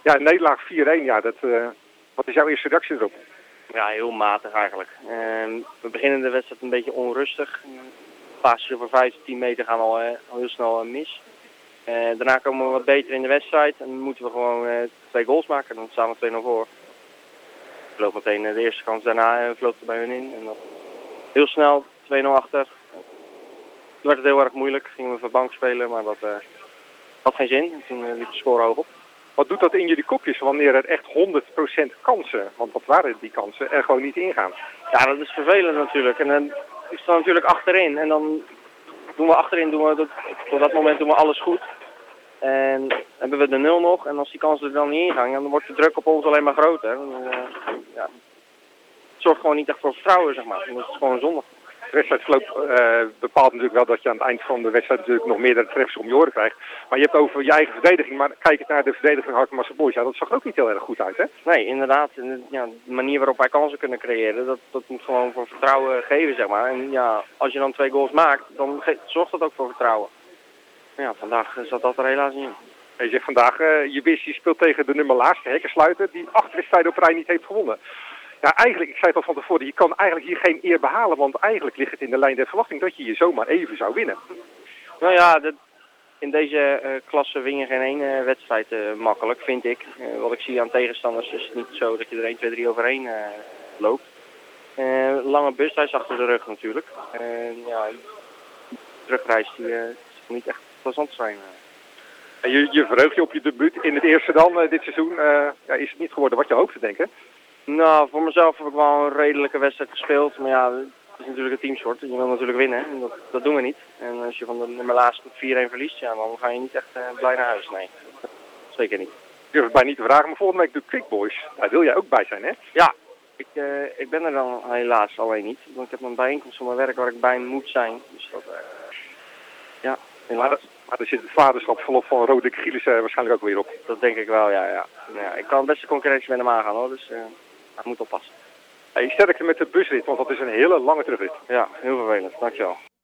Ja, nederlaag 4-1. Ja, wat is jouw eerste reactie erop? Ja, heel matig eigenlijk. We beginnen de wedstrijd een beetje onrustig. Passen voor 5-10 meter gaan al heel snel mis. Daarna komen we wat beter in de wedstrijd en dan moeten we gewoon 2 goals maken. Dan staan we 2-0 voor. Ik vloog meteen de eerste kans daarna en vloog er bij hun in. En dan heel snel 2-0 achter. Toen werd het heel erg moeilijk. Gingen we van bank spelen, maar dat had geen zin. En toen liep de score hoog op. Wat doet dat in jullie kopjes wanneer er echt 100% kansen, want wat waren die kansen, er gewoon niet ingaan? Ja, dat is vervelend natuurlijk. En dan is het natuurlijk achterin. En dan doen we achterin, tot dat moment doen we alles goed. En hebben we de 0 nog. En als die kansen er dan niet ingaan, dan wordt de druk op ons alleen maar groter. Het zorgt gewoon niet echt voor vertrouwen, zeg maar. Dat is gewoon zonde. De wedstrijdverloop bepaalt natuurlijk wel dat je aan het eind van de wedstrijd natuurlijk nog meerdere treffers om je oren krijgt. Maar je hebt over je eigen verdediging. Maar kijk eens naar de verdediging van Harkemasse Boys. Ja, dat zag ook niet heel erg goed uit, hè? Nee, inderdaad. Ja, de manier waarop wij kansen kunnen creëren, dat moet gewoon voor vertrouwen geven, zeg maar. En ja, als je dan 2 goals maakt, dan zorgt dat ook voor vertrouwen. Ja, vandaag zat dat er helaas niet in. Je zegt vandaag, je speelt tegen de nummer laagste Hekkensluiter, die 8 wedstrijden op rij niet heeft gewonnen. Ja, eigenlijk, ik zei het al van tevoren, je kan eigenlijk hier geen eer behalen, want eigenlijk ligt het in de lijn der verwachting dat je je zomaar even zou winnen. Nou ja, in deze klasse win je geen ene wedstrijd makkelijk, vind ik. Wat ik zie aan tegenstanders is het niet zo dat je er 1, 2, 3 overheen loopt. Lange busreis achter de rug natuurlijk. Ja, de terugreis die is niet echt plezant zijn. En je verheugt je op je debuut in het eerste dan dit seizoen. Is het niet geworden wat je hoopte, denk ik? Nou, voor mezelf heb ik wel een redelijke wedstrijd gespeeld. Maar ja, het is natuurlijk een teamsport. Je wil natuurlijk winnen. En dat doen we niet. En als je van de nummer laatste 4-1 verliest, ja, dan ga je niet echt blij naar huis. Nee, zeker niet. Ik durf het bij niet te vragen, maar volgende week de Quick Boys. Daar wil jij ook bij zijn, hè? Ja, ik ben er dan helaas alleen niet. Want ik heb een bijeenkomst van mijn werk waar ik bij moet zijn. Dus dat, ja, helaas. Maar er zit het vaderschapsverlof van Roderick Gielis waarschijnlijk ook weer op. Dat denk ik wel, ja. Ja, ik kan best de concurrentie met hem aangaan, hoor. Dus ik moet oppassen. Sterkte met de busrit, want dat is een hele lange terugrit. Ja, heel vervelend. Dankjewel.